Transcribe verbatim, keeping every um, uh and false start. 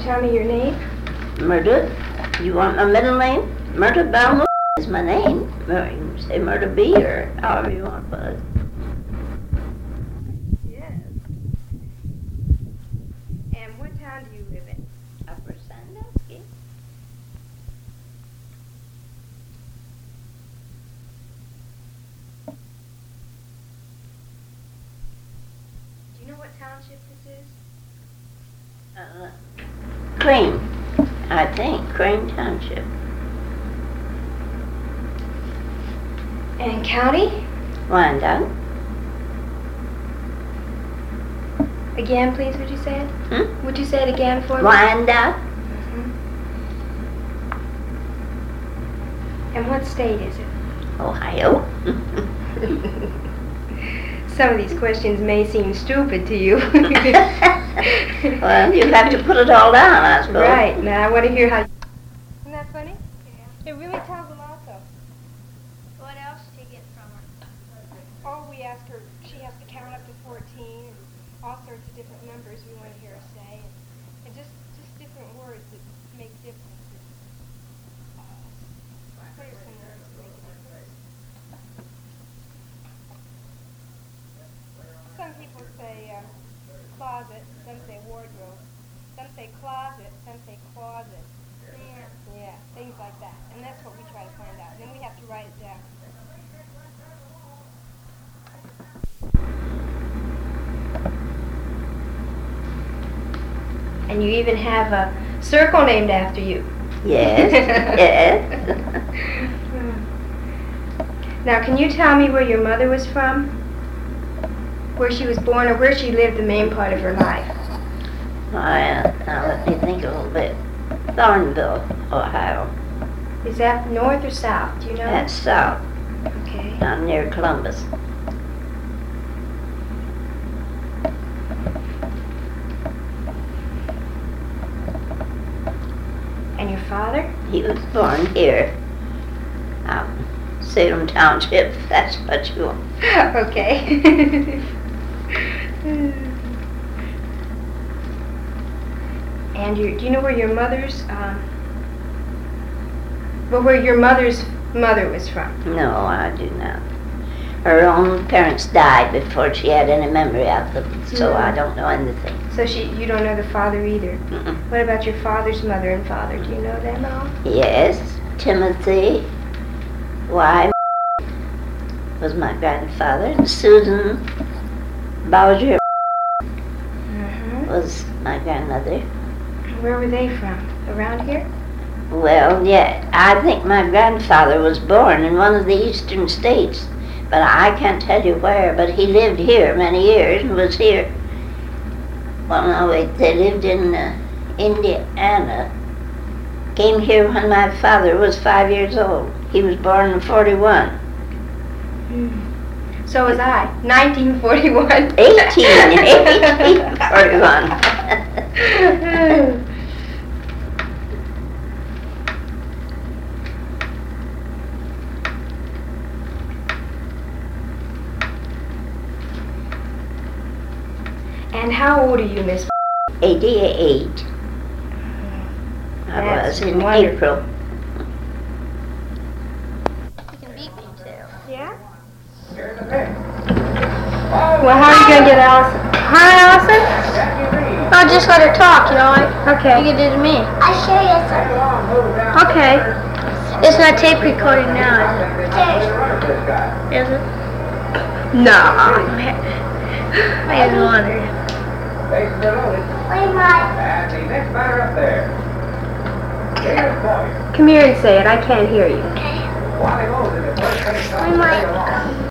tell me your name? Murda. You want my middle name? Murda Balmo is my name. Or you can say Murda B or however you want to put it. Yes. And what town do you live in? Upper Sandusky. Do you know what township this is? Uh, Crane, I think, Crane Township. And county? Wyandotte. Again, please, would you say it? Hmm? Would you say it again for me? Wyandotte. Mhm. And what state is it? Ohio. Some of these questions may seem stupid to you. Well, you have to put it all down, I suppose. Right. Now, I want to hear how you... Isn't that funny? Yeah. It really tells a lot, though. What else do you get from her? Oh, we ask her, she has to count up to fourteen, and all sorts of different numbers we want to hear her say, and, and just, just different words that make differences. Uh, what are some words that make a difference? Some people say uh, closet, some say wardrobe, some say closet, some say closet. Yeah. Yeah, things like that. And that's what we try to find out. Then we have to write it down. And you even have a circle named after you. Yes, yes. Now, can you tell me where your mother was from? Where she was born or where she lived the main part of her life? Well, now let me think a little bit. Thornville, Ohio. Is that north or south? Do you know? That's south, Okay. down near Columbus. And your father? He was born here, out in Salem Township, if that's what you want. Okay. And your, do you know where your mother's, um, well, where your mother's mother was from? No, I do not. Her own parents died before she had any memory of them, so Mm. I don't know anything. So she, you don't know the father either. Mm-mm. What about your father's mother and father? Do you know them at all? Yes, Timothy Y. was my grandfather, and Susan Bowser Uh-huh. was my grandmother. Where were they from? Around here? Well, yeah, I think my grandfather was born in one of the eastern states, but I can't tell you where, but he lived here many years and was here. Well, no, wait, they lived in uh, Indiana. Came here when my father was five years old. He was born in forty-one. Hmm. So was I. nineteen forty-one. eighteen, eighteen forty-one. And how old are you, Miss? eighty-eight. I That's was in wonderful. April. You can beat me too. Yeah? Well, how are you going to get Allison? Hi, Allison? Oh, just let her talk, you know, like Okay. you did to me. I show you something. Okay. It's not tape recording now, is it? Is it? No. I was wondering. Wait, my. Next batter up there. David Boyer. Come here and say it. I can't hear you. We might.